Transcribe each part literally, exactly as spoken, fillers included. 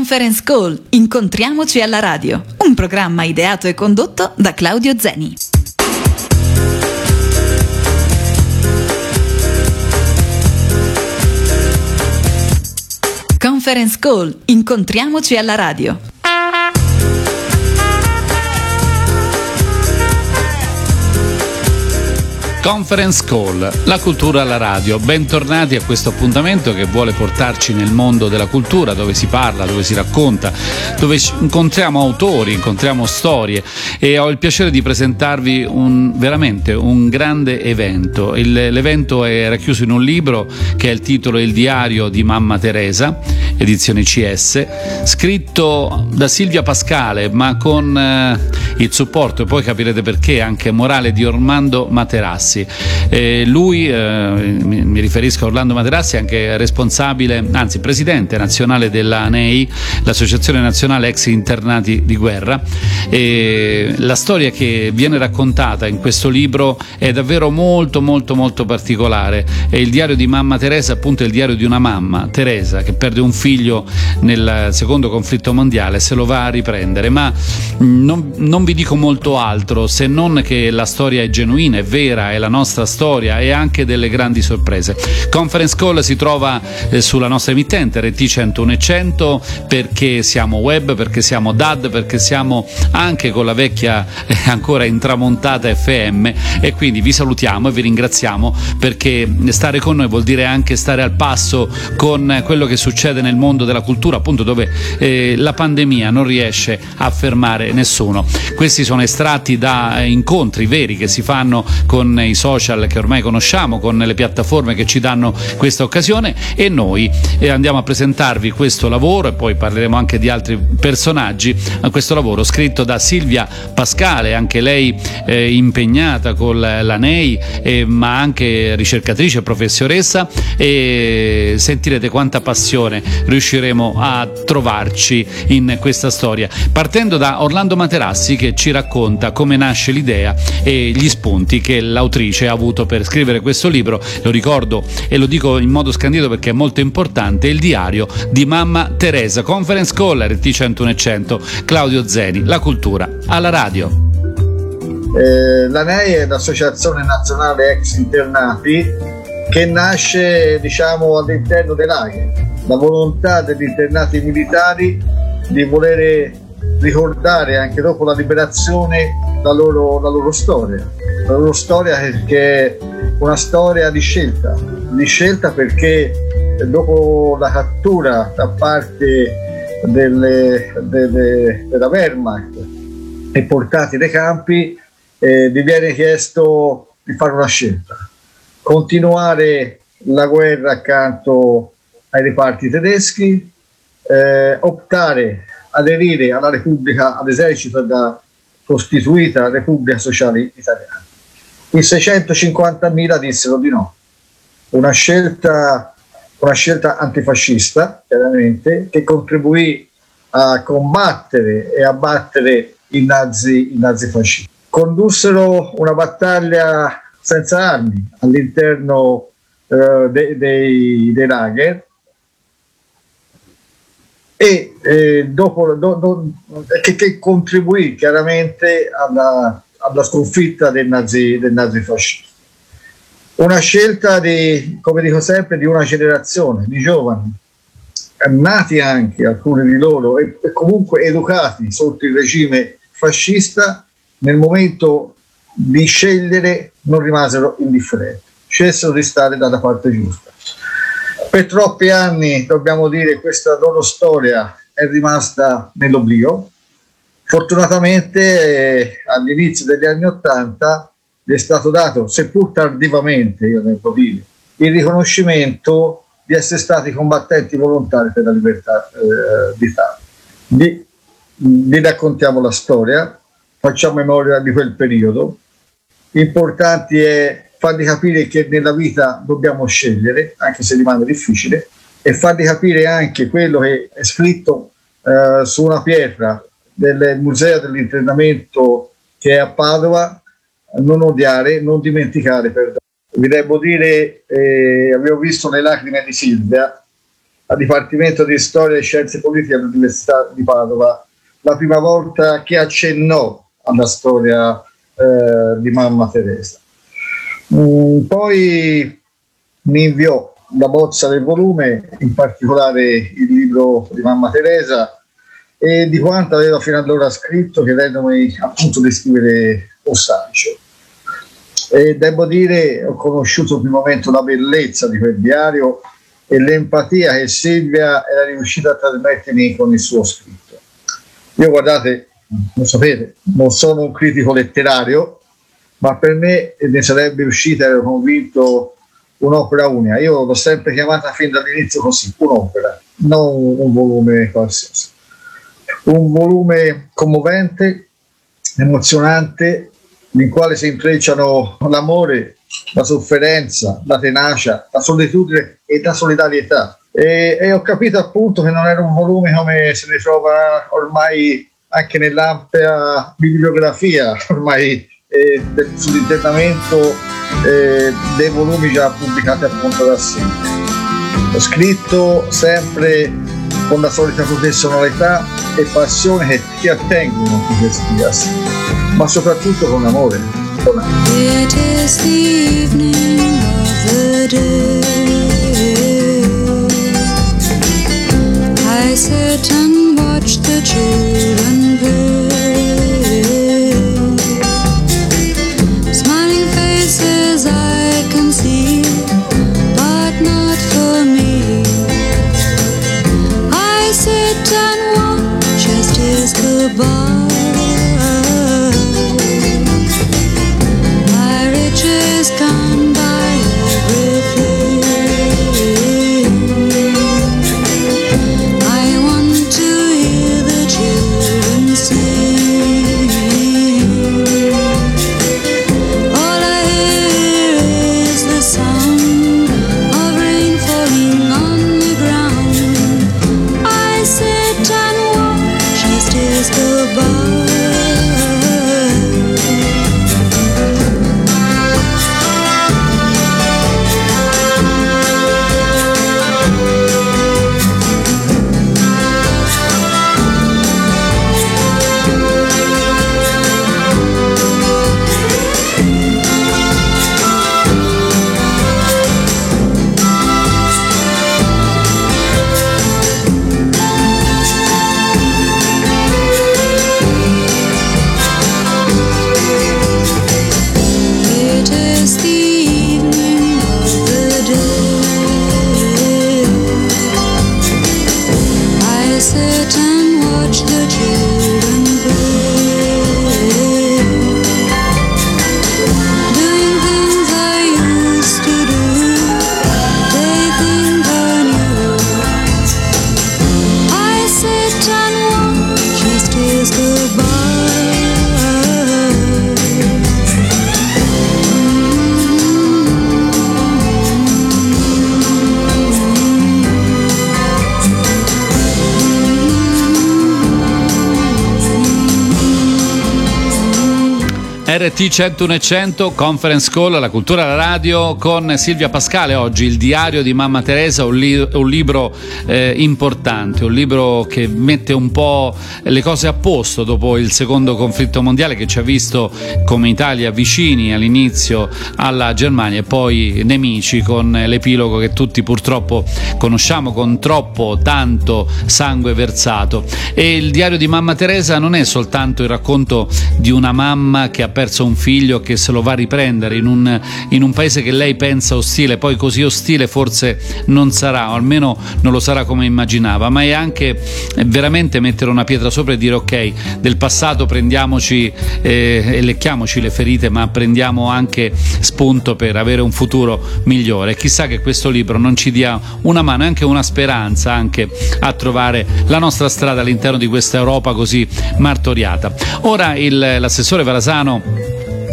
Conference Call. Incontriamoci alla radio. Un programma ideato e condotto da Claudio Zeni. Conference Call. Incontriamoci alla radio. Conference Call, la cultura alla radio. Bentornati a questo appuntamento che vuole portarci nel mondo della cultura, dove si parla, dove si racconta, dove incontriamo autori, incontriamo storie, e ho il piacere di presentarvi un veramente un grande evento. Il, l'evento è racchiuso in un libro che è il titolo Il diario di mamma Teresa, edizione C S, scritto da Silvia Pascale, ma con eh, il supporto, e poi capirete perché, anche morale, di Orlando Materassi. Eh, lui, eh, mi, mi riferisco a Orlando Materassi, anche responsabile, anzi presidente nazionale della N E I, l'Associazione Nazionale Ex Internati di Guerra. E la storia che viene raccontata in questo libro è davvero molto molto molto particolare. È il diario di mamma Teresa, appunto, è il diario di una mamma, Teresa, che perde un figlio nel secondo conflitto mondiale e se lo va a riprendere. Ma non, non vi dico molto altro, se non che la storia è genuina, è vera, è la nostra storia, e anche delle grandi sorprese. Conference Call si trova eh, sulla nostra emittente R T centouno e cento, perché siamo web, perché siamo D A D, perché siamo anche con la vecchia eh, ancora intramontata F M, e quindi vi salutiamo e vi ringraziamo, perché stare con noi vuol dire anche stare al passo con quello che succede nel mondo della cultura, appunto, dove eh, la pandemia non riesce a fermare nessuno. Questi sono estratti da eh, incontri veri che si fanno con i social che ormai conosciamo, con le piattaforme che ci danno questa occasione, e noi eh, andiamo a presentarvi questo lavoro, e poi parleremo anche di altri personaggi. Questo lavoro scritto da Silvia Pascale, anche lei eh, impegnata con la N E I, eh, ma anche ricercatrice e professoressa, e sentirete quanta passione riusciremo a trovarci in questa storia, partendo da Orlando Materassi, che ci racconta come nasce l'idea e gli spunti che l'autrice ha avuto per scrivere questo libro. Lo ricordo e lo dico in modo scandito perché è molto importante: il diario di mamma Teresa. Conference Call, R T centouno e cento, Claudio Zeni, la cultura alla radio. Eh, L'A N E I è l'Associazione Nazionale Ex Internati, che nasce, diciamo, all'interno dei laghi. La volontà degli internati militari di volere ricordare anche dopo la liberazione la loro, la loro storia. La loro storia che è una storia di scelta, di scelta perché dopo la cattura da parte delle, delle, della Wehrmacht e portati nei campi, eh, vi viene chiesto di fare una scelta: continuare la guerra accanto ai reparti tedeschi, eh, optare, aderire alla Repubblica, all'esercito da costituita Repubblica Sociale Italiana. I seicentocinquantamila dissero di no. Una scelta, una scelta antifascista, chiaramente, che contribuì a combattere e a battere i nazi, i nazifascisti. Condussero una battaglia senza armi all'interno eh, de, dei, dei lager, e eh, dopo do, do, che, che contribuì chiaramente alla, alla sconfitta del, nazi, del nazifascismo. Una scelta di, come dico sempre, di una generazione di giovani, nati anche alcuni di loro e, e comunque educati sotto il regime fascista. Nel momento di scegliere non rimasero indifferenti, scelsero di stare dalla parte giusta. Per troppi anni, dobbiamo dire, questa loro storia è rimasta nell'oblio. Fortunatamente eh, all'inizio degli anni Ottanta gli è stato dato, seppur tardivamente, io devo dire, il riconoscimento di essere stati combattenti volontari per la libertà eh, d'Italia. Vi, vi raccontiamo la storia, facciamo memoria di quel periodo. Importante è fargli capire che nella vita dobbiamo scegliere, anche se rimane difficile, e fargli capire anche quello che è scritto eh, su una pietra del Museo dell'Internamento che è a Padova: non odiare, non dimenticare, perdonare. Vi devo dire, eh, avevo visto le lacrime di Silvia, al Dipartimento di Storia e Scienze Politiche all'Università di Padova, la prima volta che accennò alla storia eh, di Mamma Teresa. Mm, poi mi inviò la bozza del volume, in particolare il libro di Mamma Teresa, e di quanto aveva fino ad allora scritto, chiedendomi appunto di scrivere Ossalice. E devo dire, ho conosciuto in quel momento la bellezza di quel diario e l'empatia che Silvia era riuscita a trasmettermi con il suo scritto. Io, guardate, lo sapete, non sono un critico letterario, ma per me ne sarebbe uscita, ero convinto, un'opera unica. Io l'ho sempre chiamata fin dall'inizio così, un'opera, non un volume qualsiasi. Un volume commovente, emozionante, nel quale si intrecciano l'amore, la sofferenza, la tenacia, la solitudine e la solidarietà. E, e ho capito appunto che non era un volume come se ne trova ormai anche nell'ampia bibliografia ormai eh, del, sull'internamento eh, dei volumi già pubblicati appunto da Silvia. Ho scritto sempre con la solita professionalità e passione che ti attengono a questi, ma soprattutto con amore. Con amore. It is the evening of the day. I sit and watch the children play. Smiling faces I can see, but not for me. I sit and watch as tears go by. Gone by everything. I want to hear the children sing. All I hear is the sound of rain falling on the ground. I sit and watch as days go by. R T centouno e cento Conference Call, la cultura alla radio con Silvia Pascale. Oggi il diario di Mamma Teresa, un, li- un libro eh, importante, un libro che mette un po' le cose a posto dopo il secondo conflitto mondiale, che ci ha visto come Italia vicini all'inizio alla Germania e poi nemici, con l'epilogo che tutti purtroppo conosciamo, con troppo tanto sangue versato. E il diario di Mamma Teresa non è soltanto il racconto di una mamma che ha perso un figlio, che se lo va a riprendere in un, in un paese che lei pensa ostile, poi così ostile forse non sarà, o almeno non lo sarà come immaginava, ma è anche veramente mettere una pietra sopra e dire ok, del passato prendiamoci eh, e lecchiamoci le ferite, ma prendiamo anche spunto per avere un futuro migliore. Chissà che questo libro non ci dia una mano e anche una speranza anche a trovare la nostra strada all'interno di questa Europa così martoriata. Ora il, l'assessore Varasano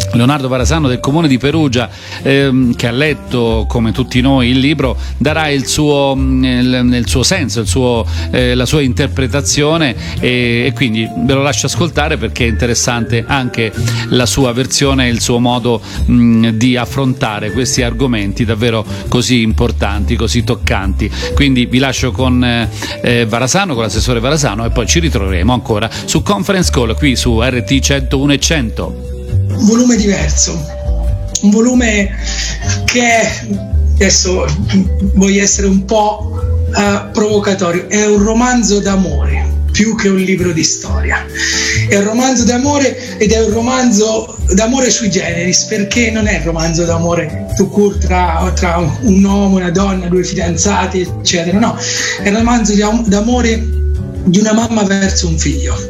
Leonardo Varasano del Comune di Perugia, ehm, che ha letto come tutti noi il libro, darà il suo, il, il suo senso, il suo, eh, la sua interpretazione e, e quindi ve lo lascio ascoltare perché è interessante anche la sua versione e il suo modo mh, di affrontare questi argomenti davvero così importanti, così toccanti. Quindi vi lascio con eh, Varasano, con l'assessore Varasano, e poi ci ritroveremo ancora su Conference Call qui su R T centouno e cento. Un volume diverso, un volume che adesso voglio essere un po' uh, provocatorio, è un romanzo d'amore più che un libro di storia. È un romanzo d'amore ed è un romanzo d'amore sui generis, perché non è un romanzo d'amore tout court tra, tra un uomo, una donna, due fidanzati, eccetera. No, è un romanzo d'amore di una mamma verso un figlio.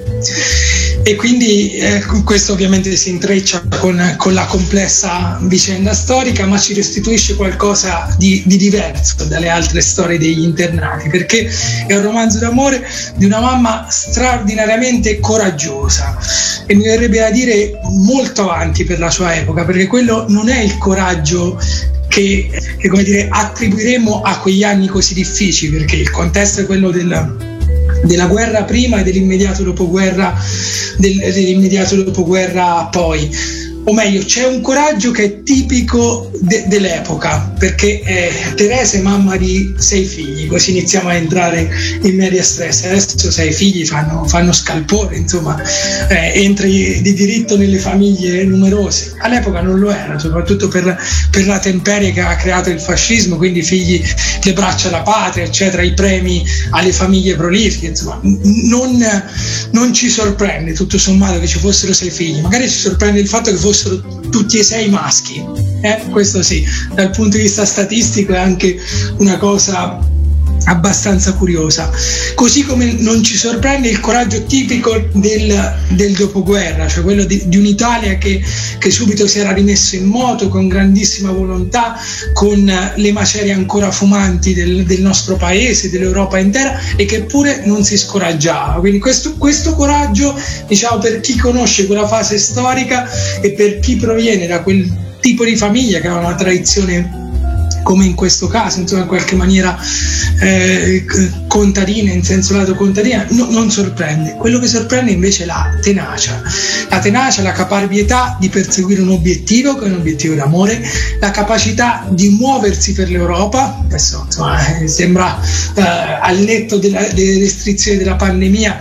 E quindi eh, questo ovviamente si intreccia con, con la complessa vicenda storica, ma ci restituisce qualcosa di, di diverso dalle altre storie degli internati, perché è un romanzo d'amore di una mamma straordinariamente coraggiosa e mi verrebbe da dire molto avanti per la sua epoca, perché quello non è il coraggio che, che come dire, attribuiremo a quegli anni così difficili, perché il contesto è quello del della guerra prima e dell'immediato dopoguerra, del, dell'immediato dopoguerra poi, o meglio c'è un coraggio che è tipico de, dell'epoca, perché eh, Teresa è mamma di sei figli, così iniziamo a entrare in media stress. Adesso sei figli fanno, fanno scalpore, insomma eh, entri di diritto nelle famiglie numerose. All'epoca non lo era, soprattutto per, per la temperie che ha creato il fascismo, quindi figli, le braccia alla patria, eccetera, i premi alle famiglie prolifiche, insomma non, non ci sorprende tutto sommato che ci fossero sei figli, magari ci sorprende il fatto che fossero tutti e sei maschi, eh? Questo sì, dal punto di vista statistico è anche una cosa abbastanza curiosa, così come non ci sorprende il coraggio tipico del, del dopoguerra, cioè quello di, di un'Italia che, che subito si era rimesso in moto con grandissima volontà, con le macerie ancora fumanti del, del nostro paese, dell'Europa intera, e che pure non si scoraggiava. Quindi questo, questo coraggio, diciamo, per chi conosce quella fase storica e per chi proviene da quel tipo di famiglia che ha una tradizione come in questo caso, insomma, in qualche maniera eh, contadina, in senso lato contadina, no, non sorprende. Quello che sorprende invece è la tenacia, la tenacia, la caparbietà di perseguire un obiettivo, che è un obiettivo d'amore, la capacità di muoversi per l'Europa. Adesso insomma, eh, sembra eh, al netto della, delle restrizioni della pandemia,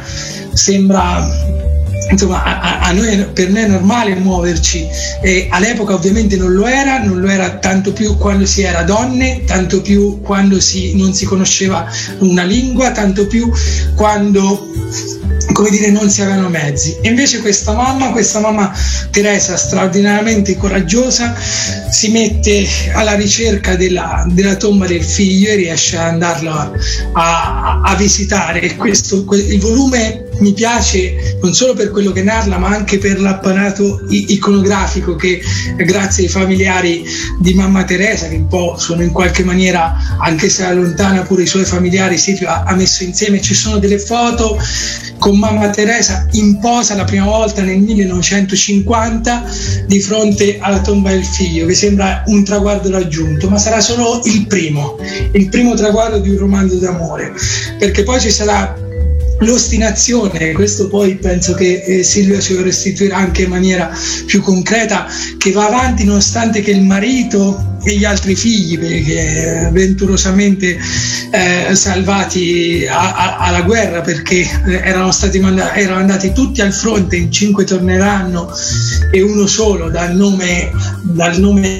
sembra insomma a, a noi, per noi è normale muoverci, e all'epoca ovviamente non lo era, non lo era tanto più quando si era donne, tanto più quando si, non si conosceva una lingua, tanto più quando, come dire, non si avevano mezzi. E invece questa mamma, questa mamma Teresa straordinariamente coraggiosa, si mette alla ricerca della, della tomba del figlio e riesce ad andarlo a, a, a visitare. E questo, il volume mi piace non solo per quello che narra, ma anche per l'apparato iconografico che, grazie ai familiari di mamma Teresa, che un po' sono in qualche maniera, anche se allontana pure i suoi familiari, Silvio ha, ha messo insieme. Ci sono delle foto con mamma Teresa in posa la prima volta nel millenovecentocinquanta di fronte alla tomba del figlio, che sembra un traguardo raggiunto, ma sarà solo il primo, il primo traguardo di un romanzo d'amore, perché poi ci sarà l'ostinazione. Questo poi penso che eh, Silvia ci lo restituirà anche in maniera più concreta, che va avanti nonostante che il marito e gli altri figli, perché avventurosamente eh, salvati a, a, alla guerra, perché erano stati mandati, erano andati tutti al fronte, in cinque torneranno e uno solo, dal nome dal nome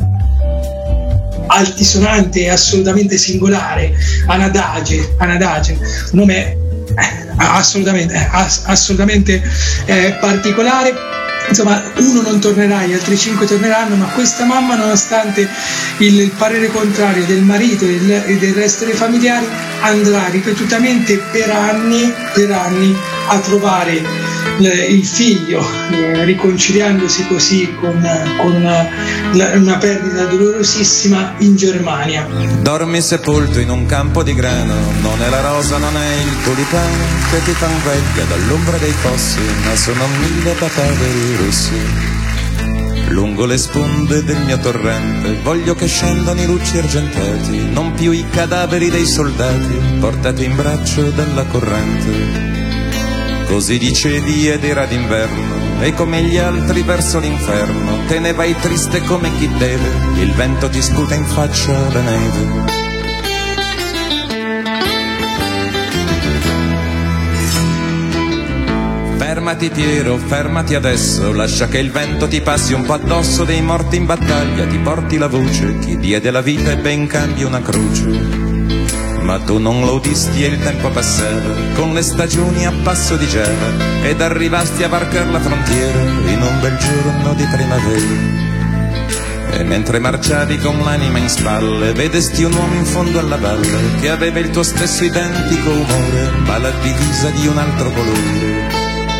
altisonante e assolutamente singolare, Anadage, Anadage, un nome assolutamente, assolutamente eh, particolare. Insomma, uno non tornerà, gli altri cinque torneranno, ma questa mamma, nonostante il, il parere contrario del marito e del, e del resto dei familiari, andrà ripetutamente per anni, per anni a trovare il figlio, eh, riconciliandosi così con, con una, una perdita dolorosissima in Germania. Dormi sepolto in un campo di grano, non è la rosa, non è il tulipano che ti fa veglia dall'ombra dei fossi, ma sono mille papaveri rossi. lungo le sponde del mio torrente. Voglio che scendano i lucci argentati, non più i cadaveri dei soldati portati in braccio dalla corrente. Così dicevi ed era d'inverno, e come gli altri verso l'inferno te ne vai triste come chi deve, il vento ti sputa in faccia la neve. Fermati Piero, fermati adesso, lascia che il vento ti passi un po' addosso. Dei morti in battaglia ti porti la voce, chi diede la vita ebbe in cambio una croce. Ma tu non lo udisti e il tempo passava, con le stagioni a passo di giara, ed arrivasti a varcar la frontiera in un bel giorno di primavera. E mentre marciavi con l'anima in spalle, vedesti un uomo in fondo alla valle, che aveva il tuo stesso identico umore, ma la divisa di un altro colore.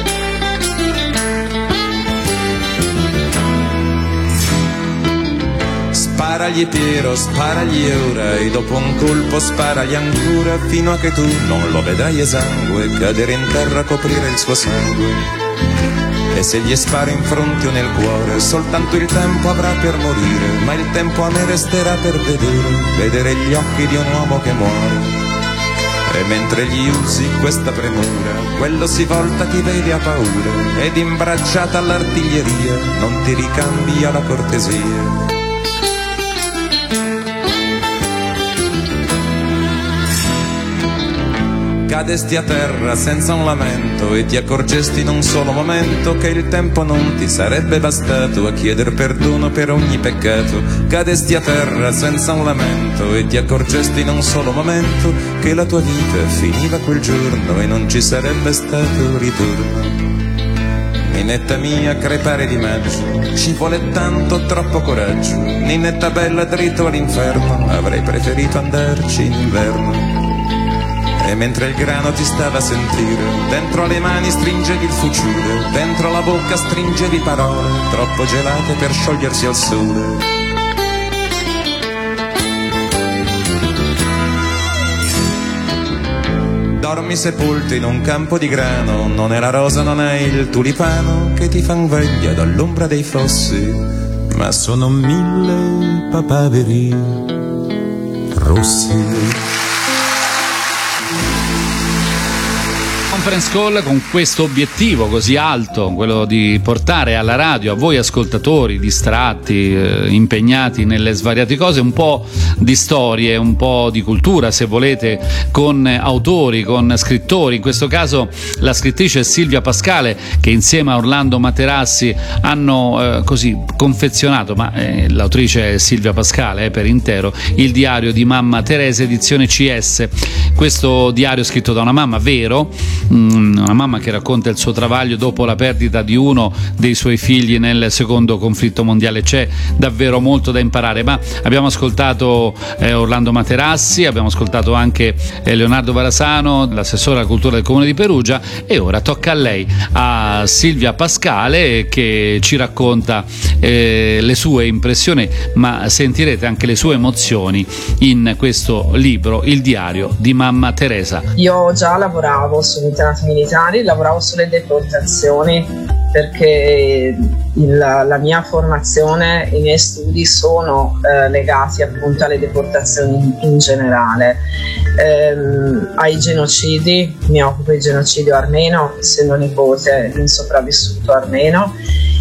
Sparagli Piero, sparagli ora, e dopo un colpo sparagli ancora, fino a che tu non lo vedrai esangue, cadere in terra a coprire il suo sangue. E se gli spari in fronte o nel cuore, soltanto il tempo avrà per morire, ma il tempo a me resterà per vedere, vedere gli occhi di un uomo che muore. E mentre gli usi questa premura, quello si volta, ti vede a paura, ed imbracciata all'artiglieria non ti ricambia la cortesia. Cadesti a terra senza un lamento e ti accorgesti in un solo momento che il tempo non ti sarebbe bastato a chieder perdono per ogni peccato. Cadesti a terra senza un lamento e ti accorgesti in un solo momento che la tua vita finiva quel giorno e non ci sarebbe stato ritorno. Ninetta mia, crepare di maggio, ci vuole tanto, troppo coraggio. Ninetta bella, dritto all'inferno, avrei preferito andarci in inverno. E mentre il grano ti stava a sentire, dentro alle mani stringevi il fucile, dentro la bocca stringevi parole, troppo gelate per sciogliersi al sole. Dormi sepolto in un campo di grano, non è la rosa, non è il tulipano che ti fan veglia dall'ombra dei fossi, ma sono mille papaveri rossi. Conference Call con questo obiettivo così alto, quello di portare alla radio, a voi ascoltatori distratti, eh, impegnati nelle svariate cose, un po' di storie, un po' di cultura se volete, con autori, con scrittori. In questo caso la scrittrice Silvia Pascale, che insieme a Orlando Materassi hanno eh, così confezionato, ma eh, l'autrice è Silvia Pascale eh, per intero, il diario di mamma Teresa, edizione C S. Questo diario scritto da una mamma, vero, una mamma che racconta il suo travaglio dopo la perdita di uno dei suoi figli nel secondo conflitto mondiale. C'è davvero molto da imparare, ma abbiamo ascoltato eh, Orlando Materassi, abbiamo ascoltato anche eh, Leonardo Varasano, l'assessore alla cultura del Comune di Perugia, e ora tocca a lei, a Silvia Pascale, che ci racconta eh, le sue impressioni, ma sentirete anche le sue emozioni in questo libro, Il diario di mamma Teresa. Io già lavoravo sugli internati militari, lavoravo sulle deportazioni, perché il, la mia formazione, i miei studi sono eh, legati appunto alle deportazioni in, in generale, ehm, ai genocidi. Mi occupo di genocidio armeno, essendo nipote di un sopravvissuto armeno,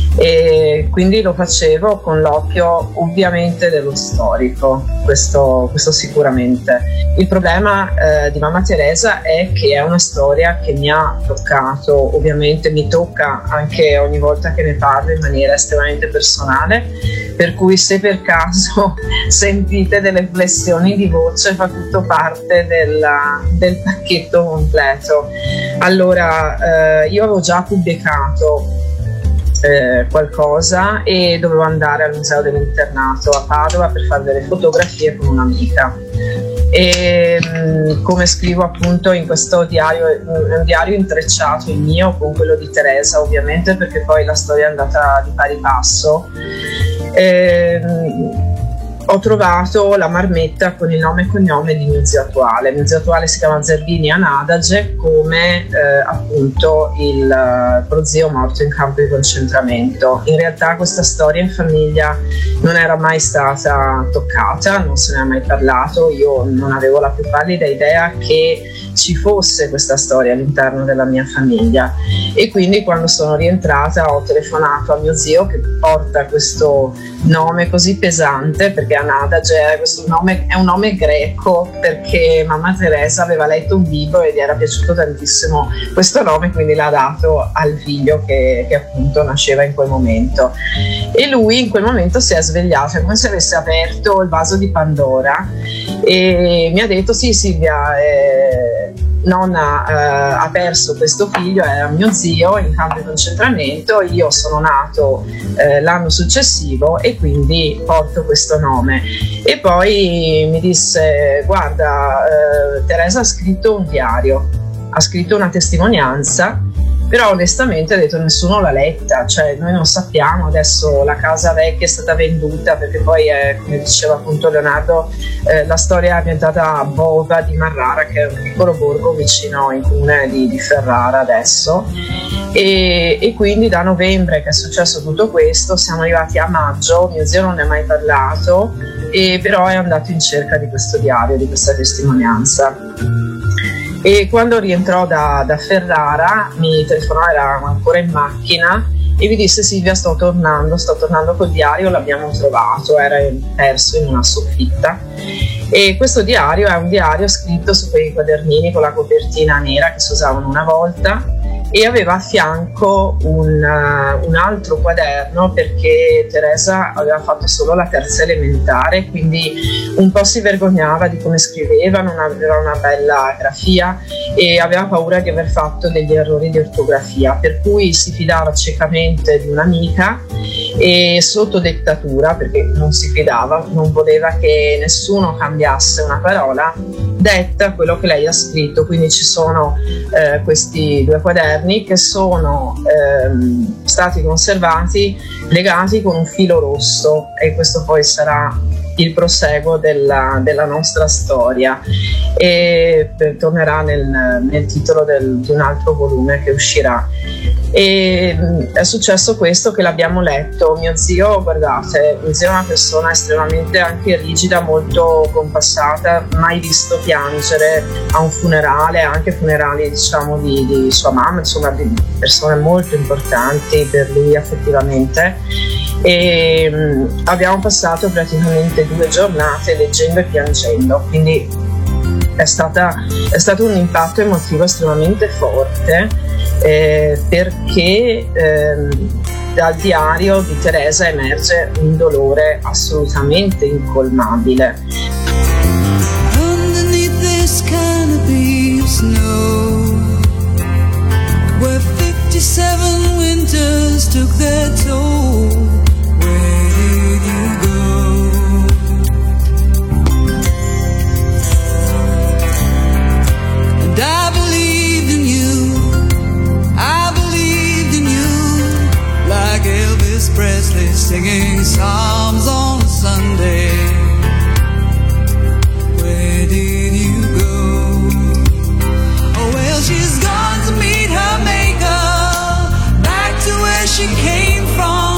e quindi lo facevo con l'occhio ovviamente dello storico, questo, questo sicuramente. Il problema eh, di mamma Teresa è che è una storia che mi ha toccato, ovviamente mi tocca anche ogni volta che ne parlo in maniera estremamente personale, per cui se per caso sentite delle flessioni di voce fa tutto parte della, del pacchetto completo. Allora, eh, io avevo già pubblicato Eh, qualcosa e dovevo andare al museo dell'internato a Padova per fare delle fotografie con un'amica, e mh, come scrivo appunto in questo diario, è un diario intrecciato il mio con quello di Teresa, ovviamente, perché poi la storia è andata di pari passo. E, mh, ho trovato la marmetta con il nome e cognome di mio zio attuale. Mio zio attuale si chiama Zerbini Anadage, come eh, appunto il eh, prozio morto in campo di concentramento. In realtà questa storia in famiglia non era mai stata toccata, non se ne è mai parlato, io non avevo la più pallida idea che ci fosse questa storia all'interno della mia famiglia, e quindi quando sono rientrata ho telefonato a mio zio, che porta questo nome così pesante, perché Anadage è, questo nome, è un nome greco, perché mamma Teresa aveva letto un libro e gli era piaciuto tantissimo questo nome, quindi l'ha dato al figlio che, che appunto nasceva in quel momento. E lui in quel momento si è svegliato, è come se avesse aperto il vaso di Pandora, e mi ha detto: sì Silvia, eh, nonna eh, ha perso questo figlio, era mio zio in campo di concentramento, io sono nato eh, l'anno successivo e quindi porto questo nome. E poi mi disse: guarda, eh, Teresa ha scritto un diario, ha scritto una testimonianza, però onestamente ha detto nessuno l'ha letta, cioè noi non sappiamo, adesso la casa vecchia è stata venduta, perché poi è, come diceva appunto Leonardo, eh, la storia è ambientata a Bova di Marrara, che è un piccolo borgo vicino in comune di, di Ferrara adesso, e, e quindi da novembre che è successo tutto questo siamo arrivati a maggio, mio zio non ne ha mai parlato, e però è andato in cerca di questo diario, di questa testimonianza. E quando rientrò da, da Ferrara mi telefonò, era ancora in macchina, e mi disse: Silvia, sto tornando, sto tornando col diario, l'abbiamo trovato, era perso in una soffitta. E questo diario è un diario scritto su quei quadernini con la copertina nera che si usavano una volta, e aveva a fianco un, uh, un altro quaderno, perché Teresa aveva fatto solo la terza elementare, quindi un po' si vergognava di come scriveva, non aveva una bella grafia e aveva paura di aver fatto degli errori di ortografia, per cui si fidava ciecamente di un'amica, e sotto dettatura, perché non si fidava, non voleva che nessuno cambiasse una parola, detta quello che lei ha scritto. Quindi ci sono eh, questi due quaderni che sono ehm, stati conservati legati con un filo rosso, e questo poi sarà il proseguo della, della nostra storia, e eh, tornerà nel, nel titolo del, di un altro volume che uscirà. E mh, è successo questo, che l'abbiamo letto. Mio zio, guardate, mio zio è una persona estremamente anche rigida, molto compassata, mai visto piangere a un funerale, anche funerali diciamo di, di sua mamma, insomma di persone molto importanti per lui affettivamente. E mh, abbiamo passato praticamente due giornate leggendo e piangendo, quindi è, stata, è stato un impatto emotivo estremamente forte, eh, perché ehm, dal diario di Teresa emerge un dolore assolutamente incolmabile. Underneath this canopy of snow, where fifty-seven winters took their toll, where did you go? And I believed in you, I believed in you, like Elvis Presley singing psalms on Sunday. Where did you go? Oh well, she's gone to meet her maker, back to where she came from.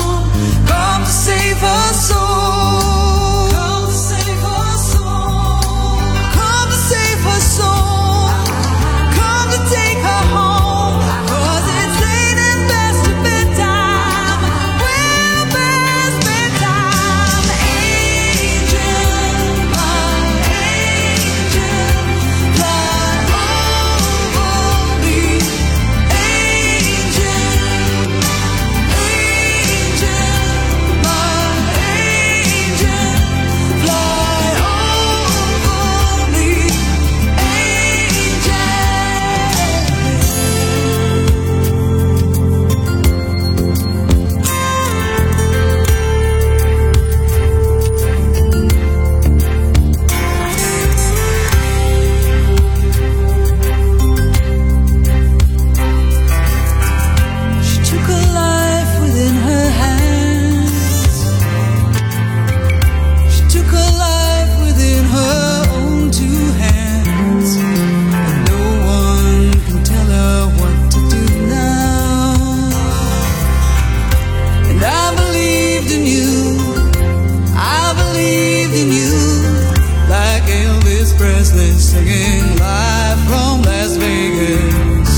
Elvis Presley singing live from Las Vegas.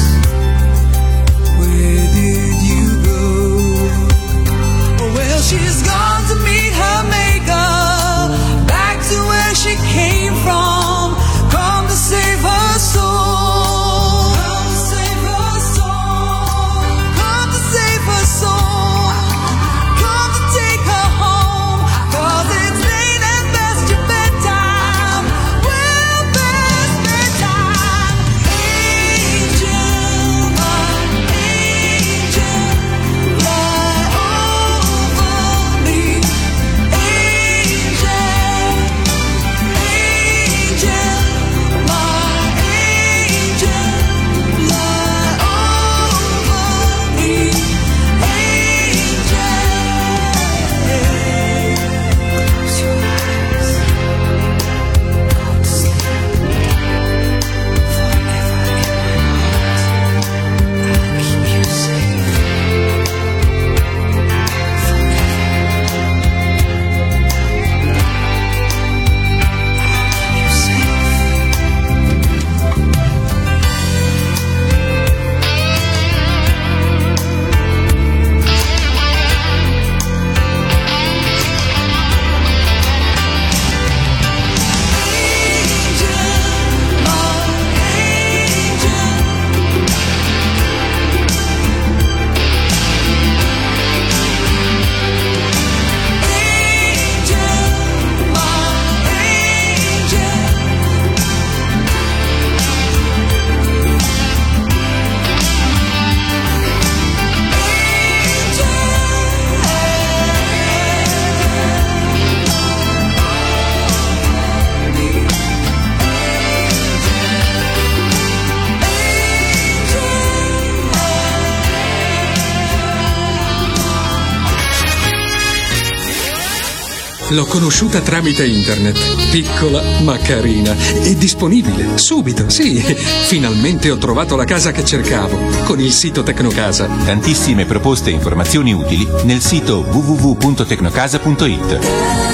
Where did you go? Well, she's gone to meet her maker, back to where she came from, come to save her soul, come to save her soul, come to save her soul, come to take her home, 'cause it's late and past your bedtime, well past bedtime. Angel, my angel, fly over me. Angel, angel, my angel, fly over me. L'ho conosciuta tramite internet, piccola ma carina e disponibile, subito, sì. Finalmente ho trovato la casa che cercavo, con il sito Tecnocasa. Tantissime proposte e informazioni utili nel sito w w w punto tecnocasa punto i t.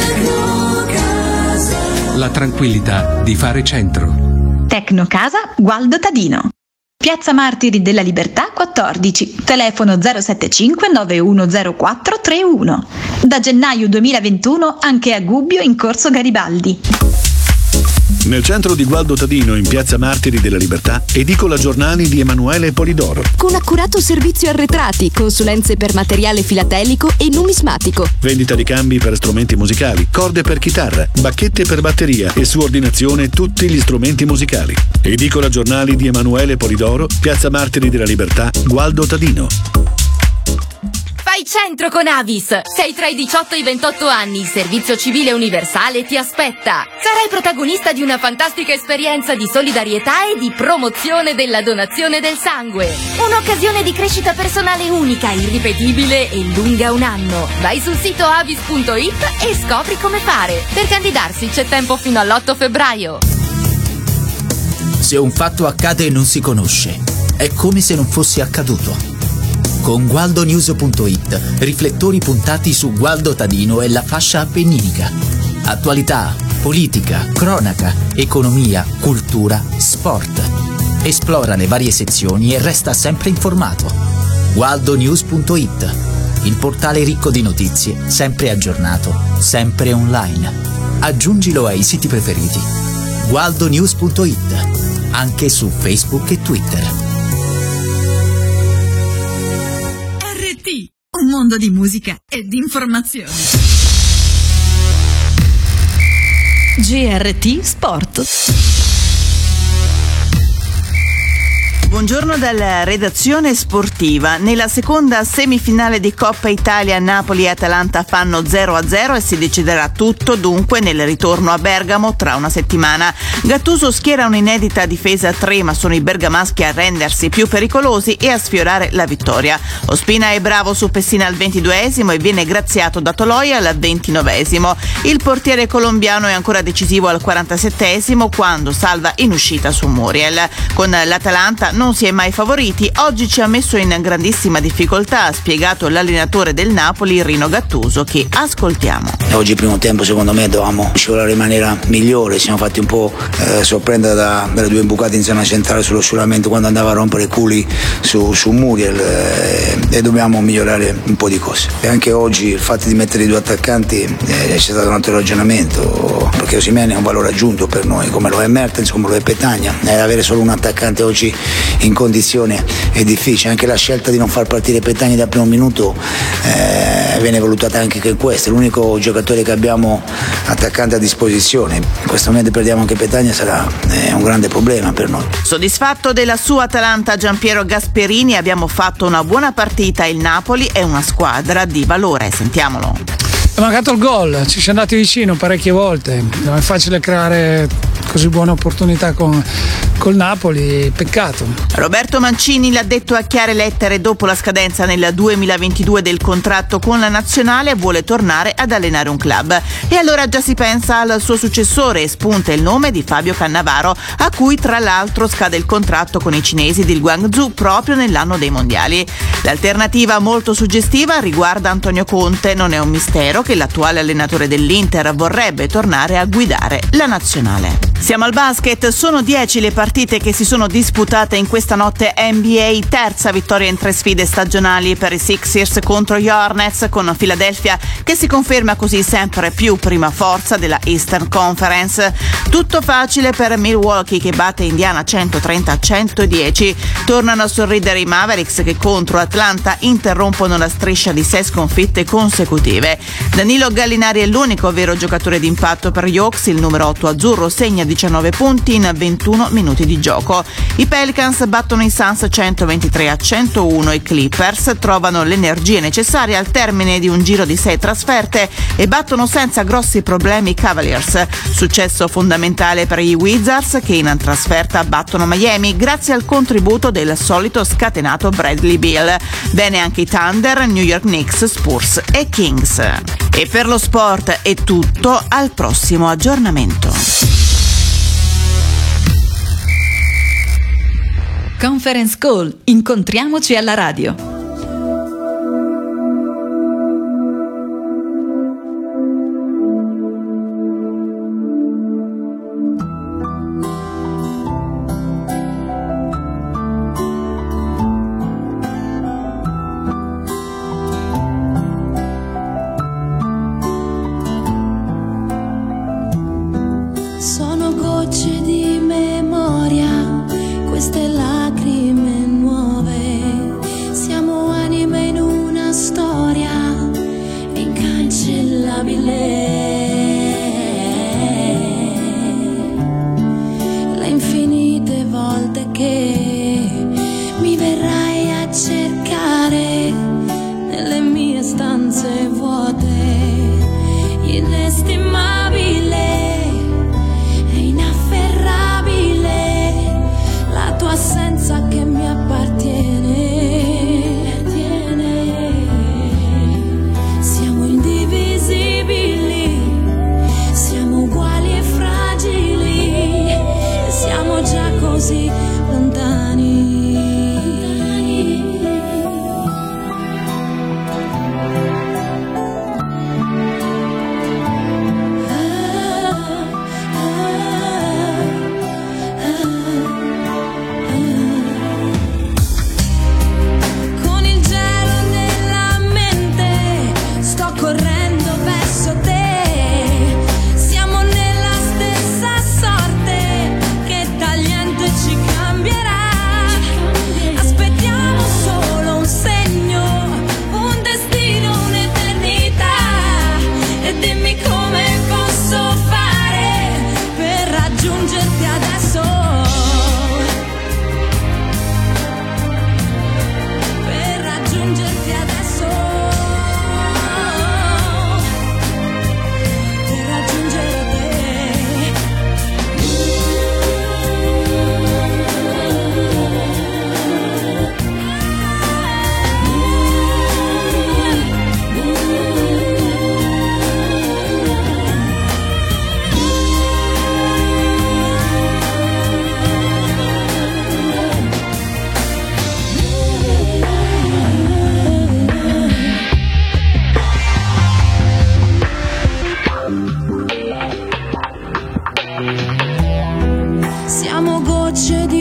La tranquillità di fare centro. Tecnocasa Gualdo Tadino. Piazza Martiri della Libertà quattordici, telefono zero sette cinque nove uno zero quattro tre uno. Da gennaio duemilaventuno anche a Gubbio in Corso Garibaldi. Nel centro di Gualdo Tadino, in Piazza Martiri della Libertà, edicola giornali di Emanuele Polidoro. Con accurato servizio arretrati, consulenze per materiale filatelico e numismatico. Vendita di cambi per strumenti musicali, corde per chitarra, bacchette per batteria e su ordinazione tutti gli strumenti musicali. Edicola giornali di Emanuele Polidoro, Piazza Martiri della Libertà, Gualdo Tadino. Fai centro con Avis! Sei tra i diciotto e i ventotto anni, il servizio civile universale ti aspetta. Sarai protagonista di una fantastica esperienza di solidarietà e di promozione della donazione del sangue. Un'occasione di crescita personale unica, irripetibile e lunga un anno. Vai sul sito avis punto it e scopri come fare. Per candidarsi c'è tempo fino all'otto febbraio. Se un fatto accade e non si conosce, è come se non fosse accaduto. Con gualdo news punto it, riflettori puntati su Gualdo Tadino e la fascia appenninica. Attualità, politica, cronaca, economia, cultura, sport. Esplora le varie sezioni e resta sempre informato. gualdo news punto it, il portale ricco di notizie, sempre aggiornato, sempre online. Aggiungilo ai siti preferiti. gualdo news punto it, anche su Facebook e Twitter. Un mondo di musica e di informazione. G R T Sport. Buongiorno dalla redazione sportiva. Nella seconda semifinale di Coppa Italia, Napoli e Atalanta fanno zero a zero e si deciderà tutto dunque nel ritorno a Bergamo tra una settimana. Gattuso schiera un'inedita difesa a tre, ma sono i bergamaschi a rendersi più pericolosi e a sfiorare la vittoria. Ospina è bravo su Pessina al ventiduesimo e viene graziato da Toloia al ventinovesimo. Il portiere colombiano è ancora decisivo al quarantasettesimo quando salva in uscita su Muriel. Con l'Atalanta non si è mai favoriti, oggi ci ha messo in grandissima difficoltà, ha spiegato l'allenatore del Napoli Rino Gattuso, che ascoltiamo. Oggi il primo tempo secondo me dovevamo scivolare in maniera migliore, siamo fatti un po' eh, sorprendere da, dalle due imbucate in zona centrale sullo scivolamento quando andava a rompere i culi su, su Muriel eh, e dobbiamo migliorare un po' di cose. E anche oggi il fatto di mettere i due attaccanti eh, c'è stato un altro ragionamento, perché Osimhen è un valore aggiunto per noi, come lo è Mertens, come lo è Petagna, e avere solo un attaccante oggi in condizione è difficile. Anche la scelta di non far partire Petagna dal primo minuto eh, viene valutata anche che questo è l'unico giocatore che abbiamo attaccante a disposizione. In questo momento perdiamo anche Petagna, sarà eh, un grande problema per noi. Soddisfatto della sua Atalanta Giampiero Gasperini, abbiamo fatto una buona partita, il Napoli è una squadra di valore, sentiamolo. È mancato il gol, ci siamo andati vicino parecchie volte, non è facile creare così buone opportunità con col Napoli, peccato. Roberto Mancini l'ha detto a chiare lettere: dopo la scadenza nel duemilaventidue del contratto con la nazionale vuole tornare ad allenare un club, e allora già si pensa al suo successore e spunta il nome di Fabio Cannavaro, a cui tra l'altro scade il contratto con i cinesi del Guangzhou proprio nell'anno dei mondiali. L'alternativa molto suggestiva riguarda Antonio Conte. Non è un mistero che l'attuale allenatore dell'Inter vorrebbe tornare a guidare la nazionale. Siamo al basket, sono dieci le partite che si sono disputate in questa notte N B A, terza vittoria in tre sfide stagionali per i Sixers contro gli Hornets, con Philadelphia che si conferma così sempre più prima forza della Eastern Conference. Tutto facile per Milwaukee che batte Indiana centotrenta a centodieci. Tornano a sorridere i Mavericks che contro Atlanta interrompono la striscia di sei sconfitte consecutive. Danilo Gallinari è l'unico vero giocatore d'impatto per gli Hawks, il numero otto azzurro segna diciannove punti in ventuno minuti di gioco. I Pelicans battono i Suns centoventitré a centouno, i Clippers trovano l'energia necessaria al termine di un giro di sei trasferte e battono senza grossi problemi i Cavaliers. Successo fondamentale per i Wizards che in trasferta battono Miami grazie al contributo del solito scatenato Bradley Beal. Bene anche i Thunder, New York Knicks, Spurs e Kings. E per lo sport è tutto, al prossimo aggiornamento. Conference Call, incontriamoci alla radio. Sono gocce di memoria, queste lacrime nuove, siamo anime in una storia incancellabile. Le infinite volte che mi verrai a cercare nelle mie stanze vuote, inestimabile, inafferrabile, la tua assenza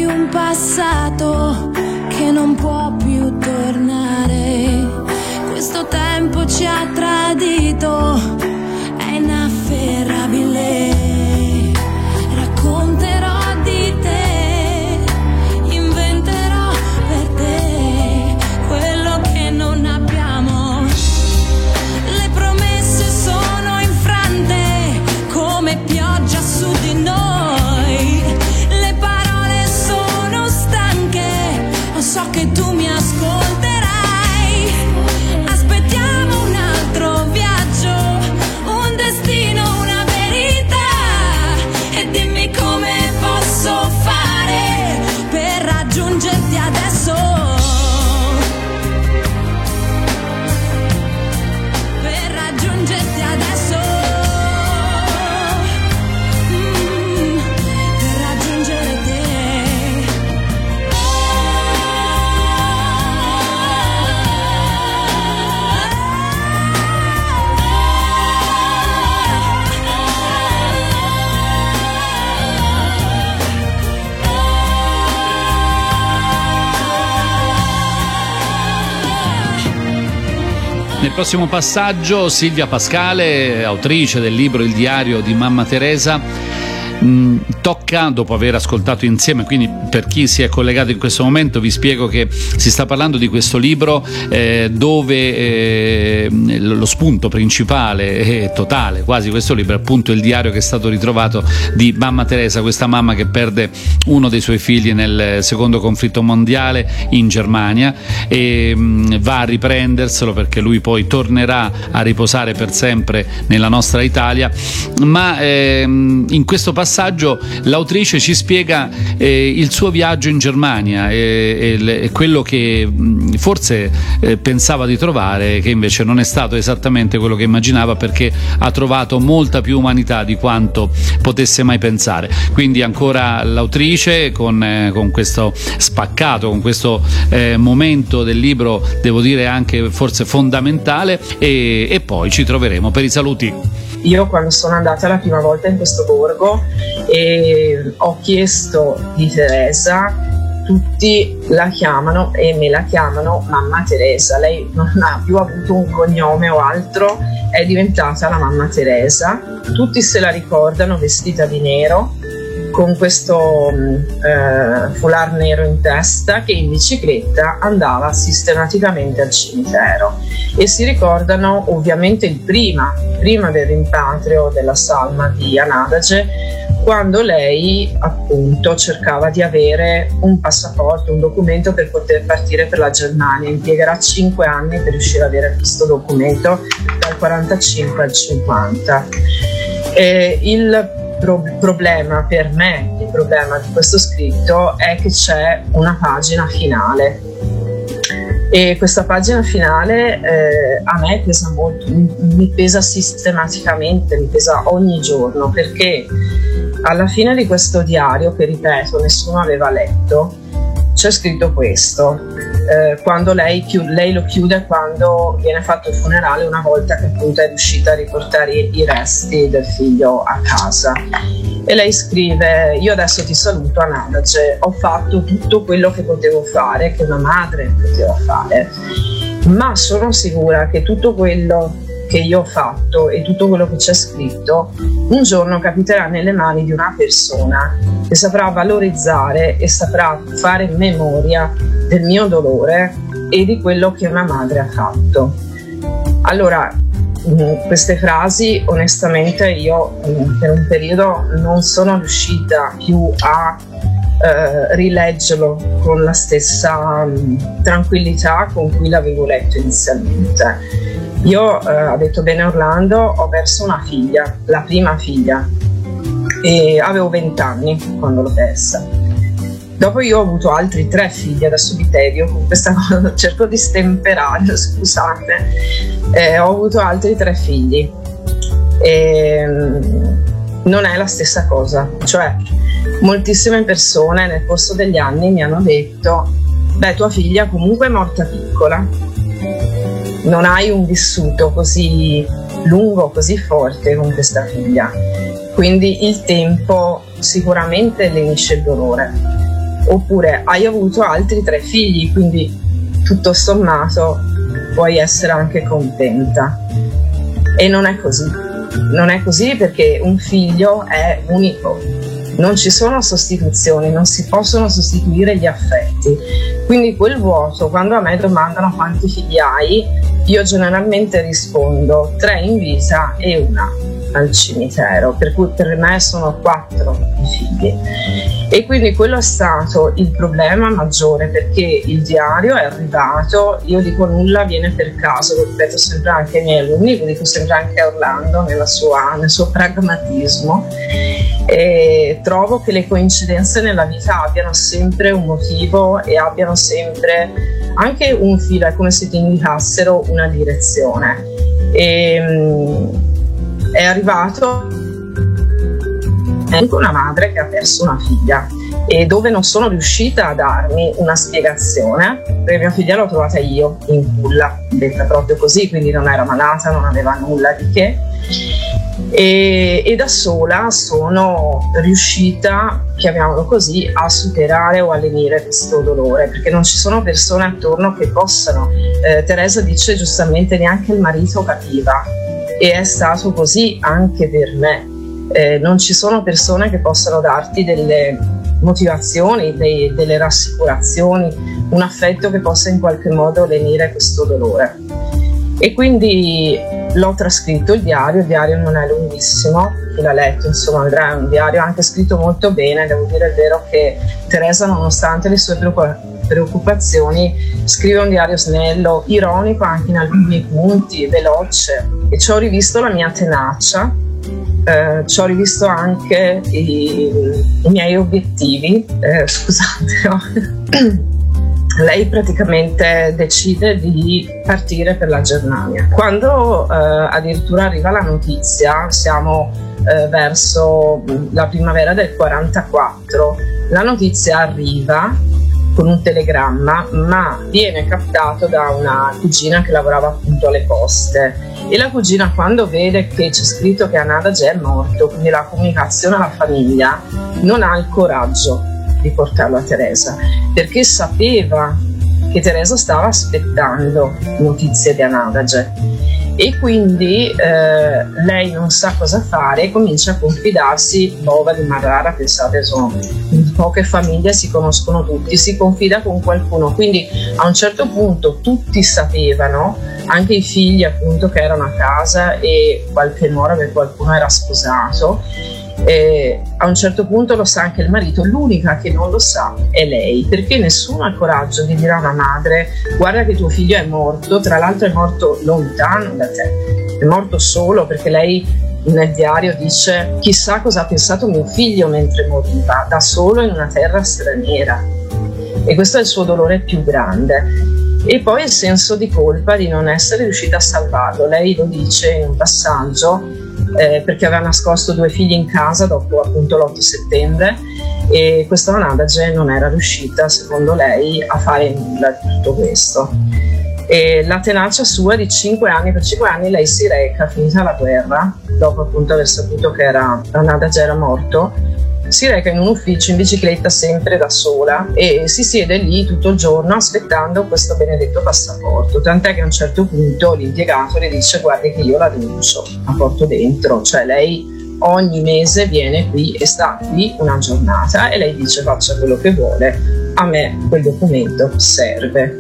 un passato che non può più tornare. Questo tempo ci ha tradito, è inafferrabile. Racconterò di te, inventerò per te quello che non abbiamo. Le promesse sono infrante come pioggia su di noi. Le parole sono stanche, lo so che tu mi ascolterai. Aspettiamo un altro viaggio, un destino, una verità. E dimmi come posso fare per raggiungerti adesso. Per raggiungerti adesso. Mm, per raggiungere te. Nel prossimo passaggio Silvia Pascale, autrice del libro Il diario di Mamma Teresa, mh, tocca, dopo aver ascoltato insieme, quindi per chi si è collegato in questo momento vi spiego che si sta parlando di questo libro eh, dove eh, lo spunto principale e totale quasi questo libro è appunto il diario che è stato ritrovato di Mamma Teresa, questa mamma che perde uno dei suoi figli nel secondo conflitto mondiale in Germania e mh, va a riprenderselo perché lui poi tornerà a riposare per sempre nella nostra Italia, ma ehm, in questo passaggio l'autrice ci spiega eh, il suo viaggio in Germania e, e, e quello che mh, forse eh, pensava di trovare, che invece non è stato esattamente quello che immaginava, perché ha trovato molta più umanità di quanto potesse mai pensare. Quindi ancora l'autrice con, eh, con questo spaccato, con questo eh, momento del libro, devo dire anche forse fondamentale, e, e poi ci troveremo per i saluti. Io quando sono andata la prima volta in questo borgo e ho chiesto di Teresa, tutti la chiamano e me la chiamano Mamma Teresa. Lei non ha più avuto un cognome o altro, è diventata la Mamma Teresa. Tutti se la ricordano vestita di nero, con questo eh, foulard nero in testa, che in bicicletta andava sistematicamente al cimitero, e si ricordano ovviamente il prima, prima del rimpatrio della salma di Anadage, quando lei appunto cercava di avere un passaporto, un documento per poter partire per la Germania. Impiegherà cinque anni per riuscire ad avere questo documento dal quarantacinque al cinquanta. E il Pro- problema per me, il problema di questo scritto è che c'è una pagina finale, e questa pagina finale eh, a me pesa molto, mi, mi pesa sistematicamente, mi pesa ogni giorno, perché alla fine di questo diario, che ripeto nessuno aveva letto, c'è scritto questo. Eh, quando lei, chiude, lei lo chiude quando viene fatto il funerale, una volta che appunto è riuscita a riportare i, i resti del figlio a casa, e lei scrive: io adesso ti saluto Anadage, ho fatto tutto quello che potevo fare, che una madre poteva fare, ma sono sicura che tutto quello che io ho fatto e tutto quello che c'è scritto un giorno capiterà nelle mani di una persona che saprà valorizzare e saprà fare memoria del mio dolore e di quello che una madre ha fatto. Allora, queste frasi onestamente io per un periodo non sono riuscita più a eh, rileggerlo con la stessa mh, tranquillità con cui l'avevo letto inizialmente. Io, eh, ha detto bene Orlando, ho perso una figlia, la prima figlia, e avevo vent'anni quando l'ho persa. Dopo io ho avuto altri tre figli, adesso vi tedio con questa cosa, cerco di stemperare, scusate, eh, ho avuto altri tre figli, e non è la stessa cosa, cioè moltissime persone nel corso degli anni mi hanno detto: beh, tua figlia comunque è morta piccola, non hai un vissuto così lungo, così forte con questa figlia, quindi il tempo sicuramente lenisce il dolore. Oppure hai avuto altri tre figli, quindi tutto sommato puoi essere anche contenta. E non è così, non è così perché un figlio è unico, non ci sono sostituzioni, non si possono sostituire gli affetti. Quindi quel vuoto, quando a me domandano quanti figli hai, io generalmente rispondo tre in vita e una al cimitero, per cui per me sono quattro i figli. E quindi quello è stato il problema maggiore, perché il diario è arrivato, io dico nulla viene per caso, lo ripeto sempre anche ai miei alunni, lo dico sempre anche a Orlando nella sua, nel suo pragmatismo, e trovo che le coincidenze nella vita abbiano sempre un motivo e abbiano sempre anche un filo, è come se ti indicassero una direzione. E, è arrivato anche una madre che ha perso una figlia e dove non sono riuscita a darmi una spiegazione, perché mia figlia l'ho trovata io in culla, detta proprio così, quindi non era malata, non aveva nulla di che, e, e da sola sono riuscita, chiamiamolo così, a superare o a lenire questo dolore, perché non ci sono persone attorno che possano. eh, Teresa dice giustamente neanche il marito capiva, e è stato così anche per me. Eh, non ci sono persone che possano darti delle motivazioni, dei, delle rassicurazioni, un affetto che possa in qualche modo lenire questo dolore. E quindi l'ho trascritto il diario, il diario non è lunghissimo, chi l'ha letto insomma vedrà, è un diario anche scritto molto bene. Devo dire il vero che Teresa, nonostante le sue preoccupazioni, scrive un diario snello, ironico anche in alcuni punti, veloce, e ci ho rivisto la mia tenacia, eh, ci ho rivisto anche i, i miei obiettivi, eh, scusate no? Lei praticamente decide di partire per la Germania. Quando eh, addirittura arriva la notizia, siamo eh, verso la primavera del quarantaquattro, la notizia arriva con un telegramma, ma viene captato da una cugina che lavorava appunto alle poste, e la cugina, quando vede che c'è scritto che Anadaj è morto, quindi la comunicazione alla famiglia, non ha il coraggio di portarlo a Teresa, perché sapeva che Teresa stava aspettando notizie di Anadaj, e quindi eh, lei non sa cosa fare e comincia a confidarsi. Bova di Marrara, pensate, sono in poche famiglie, si conoscono tutti, si confida con qualcuno, quindi a un certo punto tutti sapevano, anche i figli appunto che erano a casa e qualche nuora perché qualcuno era sposato. E a un certo punto lo sa anche il marito, l'unica che non lo sa è lei, perché nessuno ha il coraggio di dire a una madre: guarda che tuo figlio è morto, tra l'altro è morto lontano da te, è morto solo, perché lei nel diario dice: chissà cosa ha pensato mio figlio mentre moriva, da solo in una terra straniera. E questo è il suo dolore più grande. E poi il senso di colpa di non essere riuscita a salvarlo. Lei lo dice in un passaggio, Eh, perché aveva nascosto due figli in casa dopo appunto l'otto settembre, e questa Anadaj non era riuscita, secondo lei, a fare nulla di tutto questo. E la tenacia sua di cinque anni, per cinque anni lei si reca, finita la guerra, dopo appunto aver saputo che era, Anadaj era morto, si reca in un ufficio in bicicletta sempre da sola e si siede lì tutto il giorno aspettando questo benedetto passaporto, tant'è che a un certo punto l'impiegato le dice: guardi che io la denuncio, la porto dentro. Cioè lei ogni mese viene qui e sta qui una giornata, e lei dice: faccia quello che vuole, a me quel documento serve.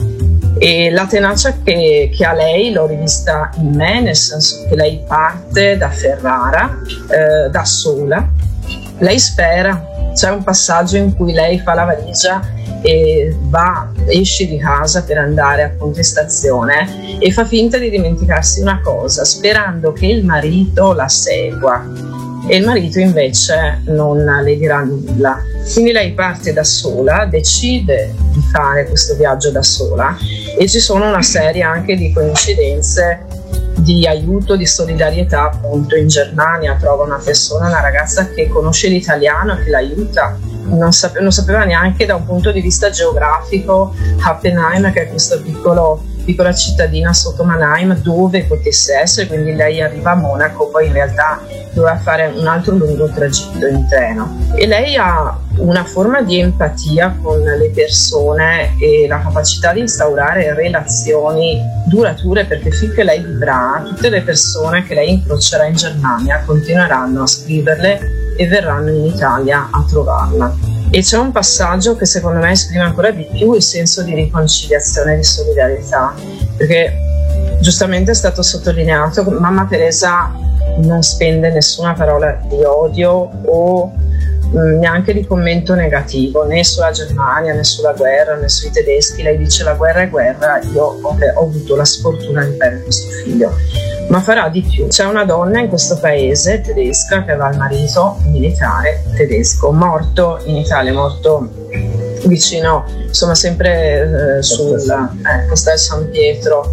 E la tenacia che, che ha lei l'ho rivista in me, nel senso che lei parte da Ferrara eh, da sola. Lei spera, c'è un passaggio in cui lei fa la valigia e va, esce di casa per andare appunto in stazione e fa finta di dimenticarsi una cosa, sperando che il marito la segua, e il marito invece non le dirà nulla. Quindi lei parte da sola, decide di fare questo viaggio da sola, e ci sono una serie anche di coincidenze di aiuto, di solidarietà. Appunto in Germania trova una persona, una ragazza che conosce l'italiano e che l'aiuta. Non, sape- non sapeva neanche da un punto di vista geografico Happenheim, che è questo piccolo piccola cittadina sotto Mannheim dove potesse essere, quindi lei arriva a Monaco, poi in realtà doveva fare un altro lungo tragitto in treno, e lei ha una forma di empatia con le persone e la capacità di instaurare relazioni durature, perché finché lei vivrà tutte le persone che lei incrocerà in Germania continueranno a scriverle e verranno in Italia a trovarla. E c'è un passaggio che secondo me esprime ancora di più il senso di riconciliazione e di solidarietà, perché giustamente è stato sottolineato che Mamma Teresa non spende nessuna parola di odio o mh, neanche di commento negativo, né sulla Germania, né sulla guerra, né sui tedeschi. Lei dice: la guerra è guerra, io ho, ho avuto la sfortuna di perdere questo figlio. Ma farà di più. C'è una donna in questo paese tedesca che aveva il marito militare tedesco, morto in Italia, morto vicino, insomma sempre eh, sul eh, Castel San Pietro,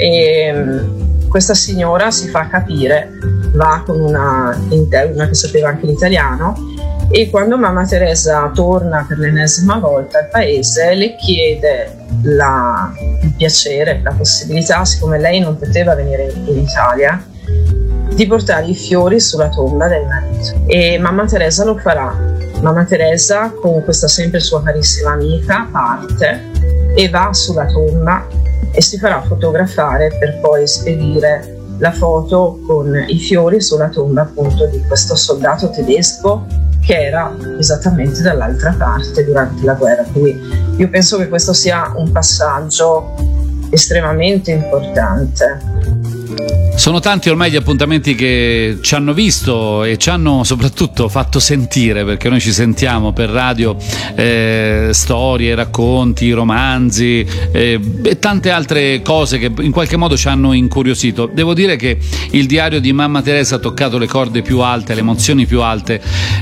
e mh, questa signora si fa capire, va con una interna che sapeva anche l'italiano, e quando Mamma Teresa torna per l'ennesima volta al paese le chiede la, il piacere, la possibilità, siccome lei non poteva venire in, in Italia, di portare i fiori sulla tomba del marito, e Mamma Teresa lo farà. Mamma Teresa, con questa sempre sua carissima amica, parte e va sulla tomba e si farà fotografare per poi spedire la foto con i fiori sulla tomba appunto di questo soldato tedesco che era esattamente dall'altra parte durante la guerra. Quindi io penso che questo sia un passaggio estremamente importante. Sono tanti ormai gli appuntamenti che ci hanno visto e ci hanno soprattutto fatto sentire, perché noi ci sentiamo per radio eh, storie, racconti, romanzi eh, e tante altre cose che in qualche modo ci hanno incuriosito. Devo dire che il diario di Mamma Teresa ha toccato le corde più alte, le emozioni più alte,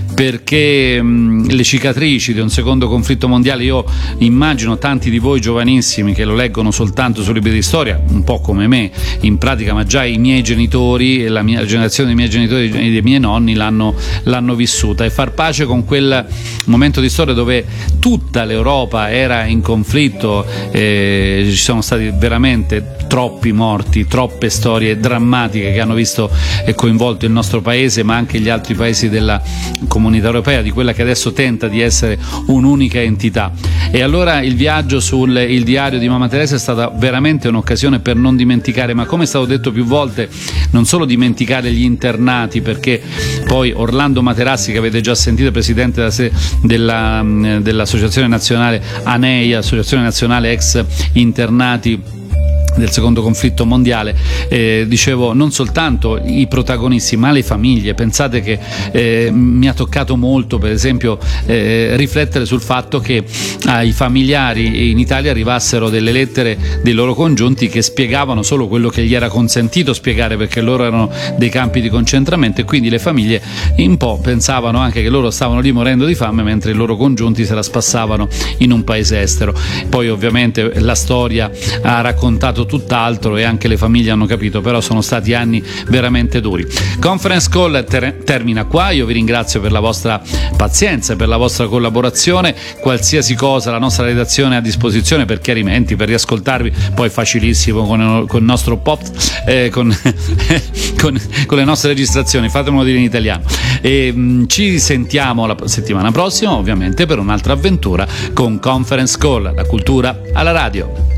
perché mh, le cicatrici di un secondo conflitto mondiale, io immagino tanti di voi giovanissimi che lo leggono soltanto su libri di storia, un po' come me in pratica, ma già i miei genitori e la mia la generazione dei miei genitori e dei miei nonni l'hanno, l'hanno vissuta, e far pace con quel momento di storia dove tutta l'Europa era in conflitto, eh, ci sono stati veramente troppi morti, troppe storie drammatiche che hanno visto e coinvolto il nostro paese, ma anche gli altri paesi della comunità europea, di quella che adesso tenta di essere un'unica entità. E allora il viaggio sul il diario di Mamma Teresa è stata veramente un'occasione per non dimenticare, ma come è stato detto più volte, non solo dimenticare gli internati, perché poi Orlando Materassi, che avete già sentito, presidente della, della, dell'associazione nazionale A N E I, Associazione Nazionale Ex Internati del secondo conflitto mondiale, eh, dicevo, non soltanto i protagonisti ma le famiglie. Pensate che eh, mi ha toccato molto per esempio eh, riflettere sul fatto che ai familiari in Italia arrivassero delle lettere dei loro congiunti che spiegavano solo quello che gli era consentito spiegare, perché loro erano dei campi di concentramento, e quindi le famiglie un po' pensavano anche che loro stavano lì morendo di fame mentre i loro congiunti se la spassavano in un paese estero. Poi ovviamente la storia ha raccontato tutt'altro e anche le famiglie hanno capito, però sono stati anni veramente duri. Conference Call ter- termina qua, io vi ringrazio per la vostra pazienza e per la vostra collaborazione. Qualsiasi cosa la nostra redazione è a disposizione per chiarimenti, per riascoltarvi, poi facilissimo con, con il nostro pop, eh, con, con, con le nostre registrazioni, fatemelo dire in italiano. E mh, ci sentiamo la settimana prossima ovviamente per un'altra avventura con Conference Call, la cultura alla radio.